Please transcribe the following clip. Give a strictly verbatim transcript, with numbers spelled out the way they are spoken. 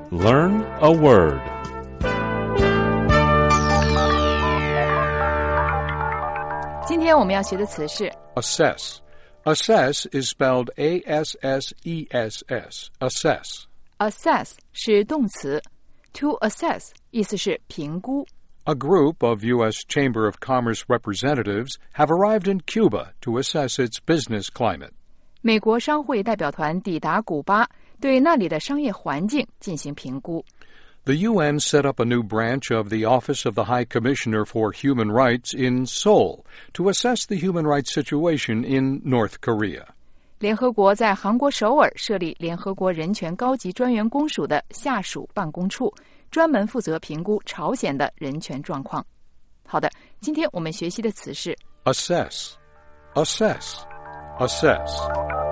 Learn a word. Assess. 今天我们要学的词是 Assess. Assess is spelled A S S E S S. Assess. assess 是动词 To assess 意思是评估 A group of U S Chamber of Commerce representatives have arrived in Cuba to assess its business climate. 美国商会代表团抵达古巴，对那里的商业环境进行评估。 The U N set up a new branch of the Office of the High Commissioner for Human Rights in Seoul to assess the human rights situation in North Korea. 联合国在韩国首尔设立联合国人权高级专员公署的下属办公处，专门负责评估朝鲜的人权状况。好的，今天我们学习的词是 Assess. Assess. Assess.